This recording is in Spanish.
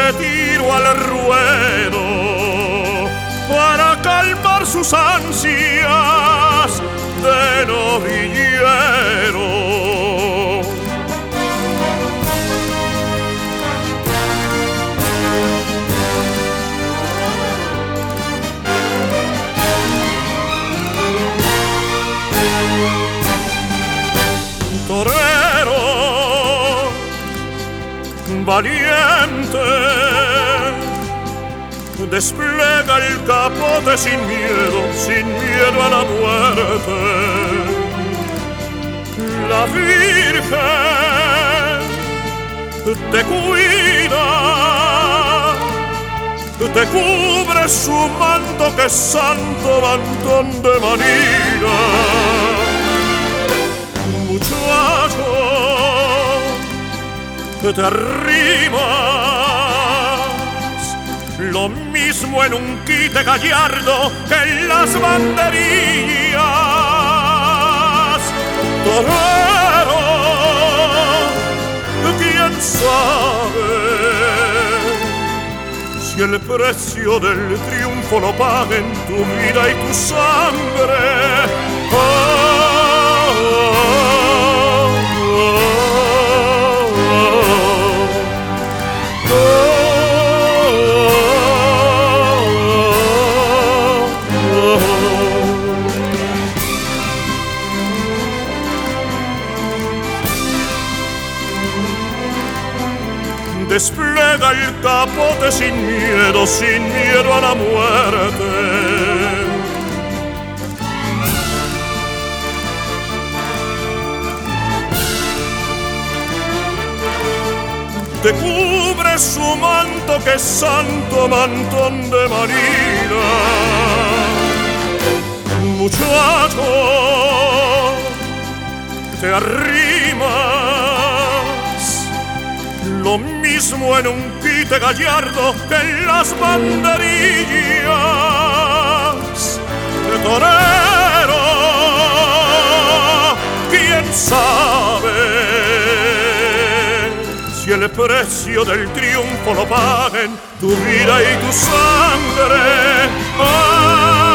retiro al ruedo para calmar sus ansias de novillero. Torero valiente, despliega el capote sin miedo a la muerte. La Virgen te cuida, te cubre su manto que es santo mantón de Manila. Muchacho, que te arrimas, lo mismo en un quite gallardo que en las banderillas. Torero, quién sabe si el precio del triunfo lo paguen tu vida y tu sangre. Despliega el capote sin miedo a la muerte. Te cubre su manto que es santo mantón de Manila. Muchacho, te arrimas, lo mismo en un quite gallardo que en las banderillas. De torero, quién sabe si el precio del triunfo lo paguen tu vida y tu sangre.